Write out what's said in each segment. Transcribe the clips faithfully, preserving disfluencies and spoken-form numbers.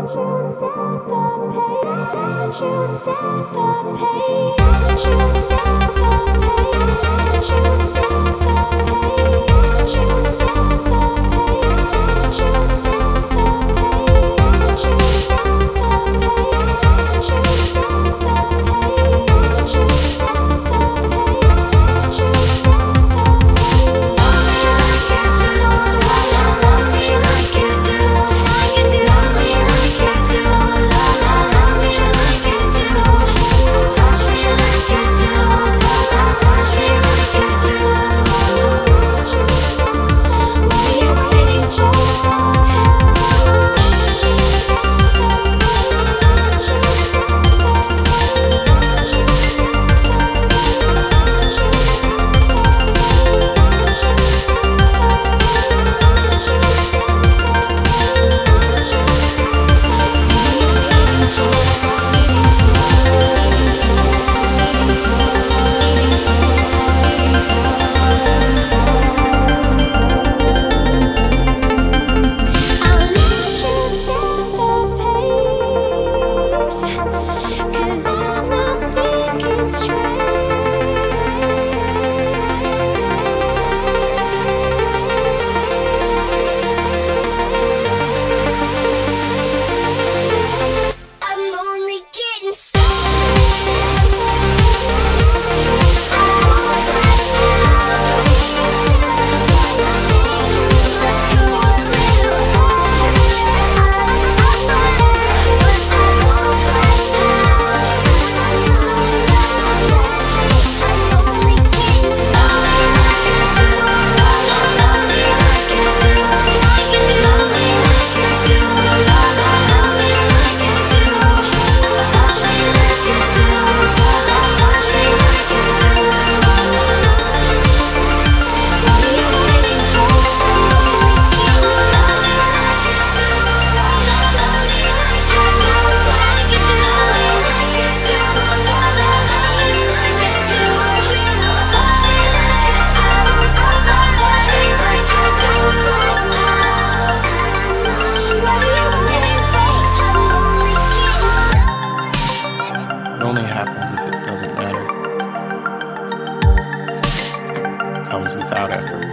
comes without effort.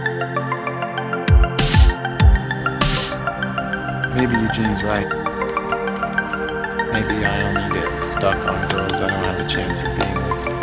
Maybe Eugene's right. Maybe I only get stuck on girls I don't have a chance of being with.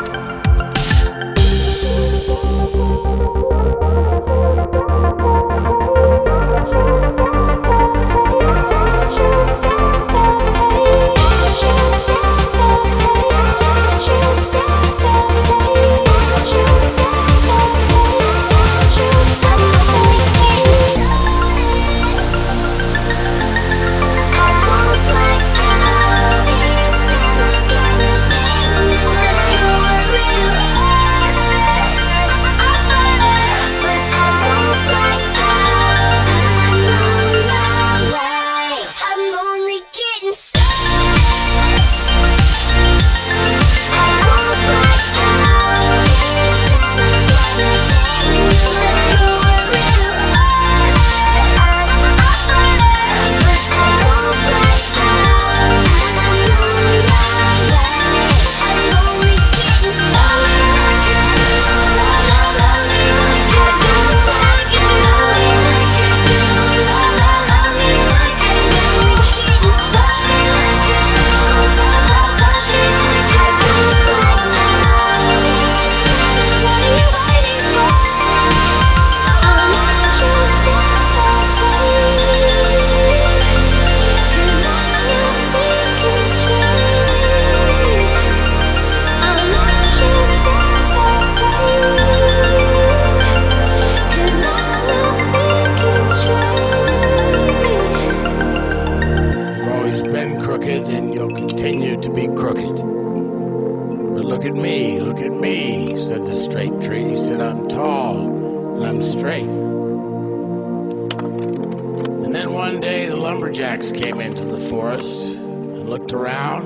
And you'll continue to be crooked. But look at me, look at me, said the straight tree. He said, I'm tall and I'm straight. And then one day the lumberjacks came into the forest and looked around.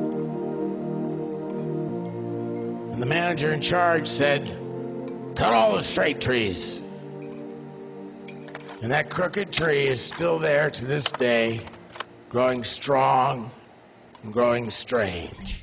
And the manager in charge said, cut all the straight trees. And that crooked tree is still there to this day, growing strong and growing strange.